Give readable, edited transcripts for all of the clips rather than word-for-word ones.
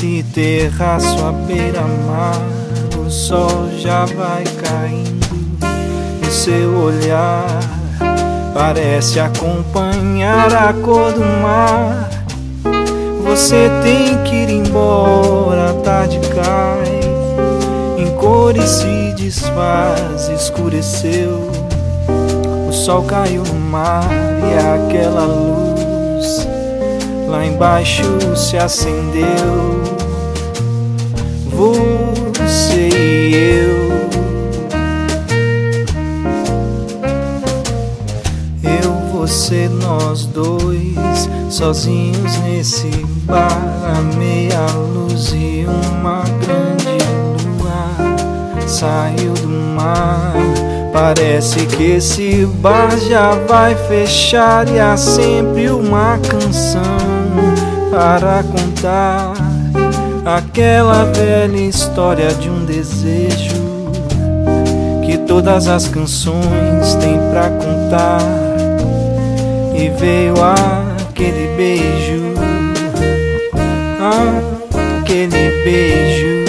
nesse terraço à beira-mar, o sol já vai caindo e seu olhar parece acompanhar a cor do mar. Você tem que ir embora, a tarde cai em cores se desfaz, escureceu, o sol caiu no mar e aquela luz lá embaixo se acendeu. Você e eu, você, nós dois, sozinhos nesse bar, a meia luz e uma grande lua saiu do mar. Parece que esse bar já vai fechar e há sempre uma canção para contar, aquela velha história de um desejo que todas as canções têm pra contar. E veio aquele beijo, aquele beijo.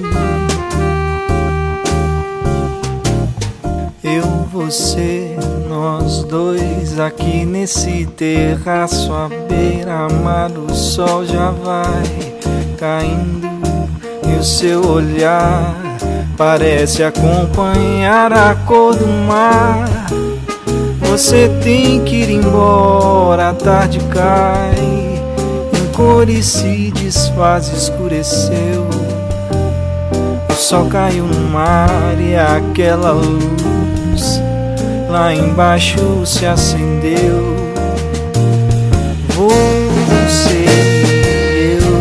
Eu, você, nós dois aqui nesse terraço à beira-mar, o sol já vai caindo e o seu olhar parece acompanhar a cor do mar. Você tem que ir embora, a tarde cai em cores se desfaz, escureceu, o sol caiu no mar e aquela luz lá embaixo se acendeu. Você e eu.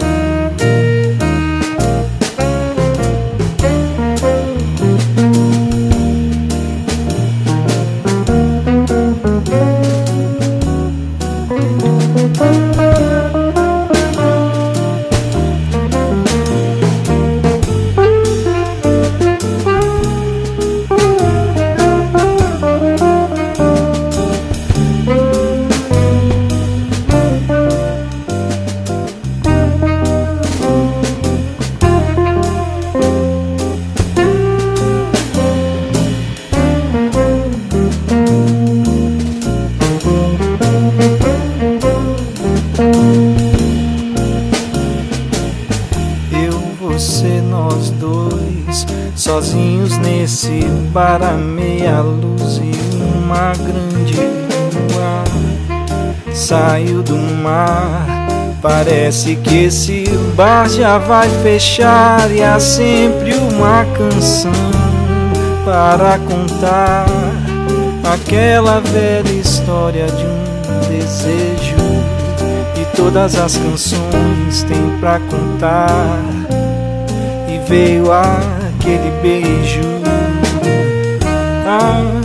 Você, nós dois, sozinhos nesse bar, a meia luz e uma grande lua saiu do mar. Parece que esse bar já vai fechar e há sempre uma canção para contar, aquela velha história de um desejo e todas as canções têm pra contar. Veio aquele beijo,